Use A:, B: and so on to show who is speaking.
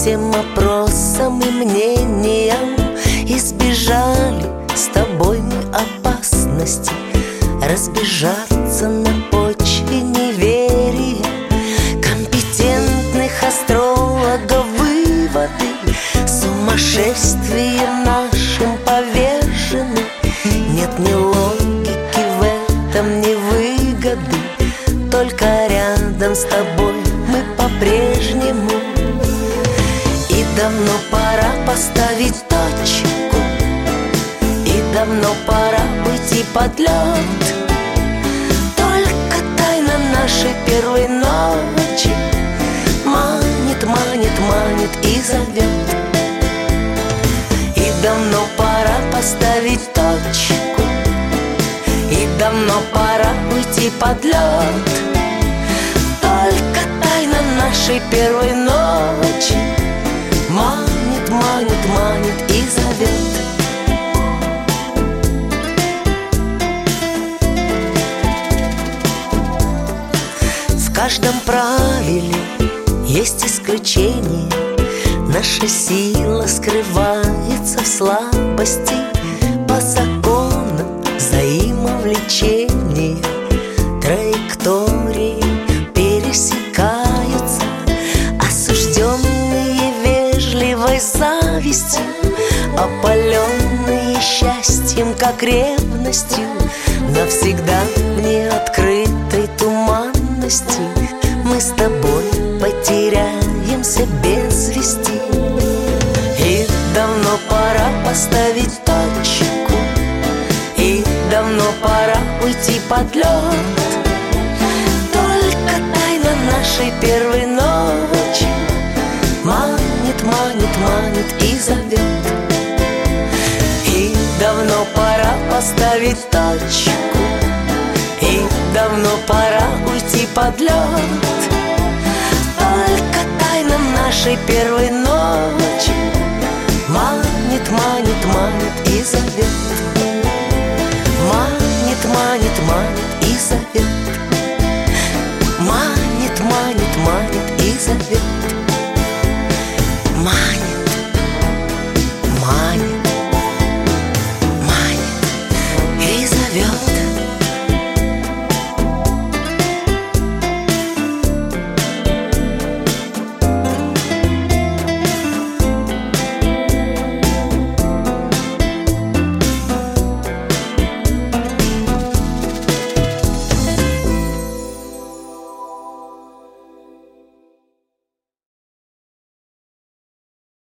A: всем опросам и мнениям избежали с тобой мы опасности разбежаться на почве неверия компетентных астрологов. Выводы сумасшествием нашим повержены. Нет ни логики в этом, ни выгоды, только рядом с тобой мы по-прежнему. И давно пора поставить точку, и давно пора уйти под лед. Только тайна нашей первой ночи манит, манит, манит и зовет. И давно пора поставить точку, и давно пора уйти под лед. Только тайна нашей первой ночи манит, манит, манит и зовет. В каждом правиле есть исключение. Наша сила скрывается в слабости. По законам взаимовлечения траектории пересекаются. Осужденные вежливой завистью, опаленные счастьем, как ревностью, навсегда в неоткрытой туманности мы с тобой потеряемся без вести. И давно пора поставить точку, и давно пора уйти под лед. Только тайна нашей первой ночи манит, манит, манит и зовет. И давно пора поставить точку, и давно пора уйти под лед. Только тайна нашей первой ночи манит, манит, манит и зовет. Манит, манит, манит и зовет. Манит, манит, манит и зовет.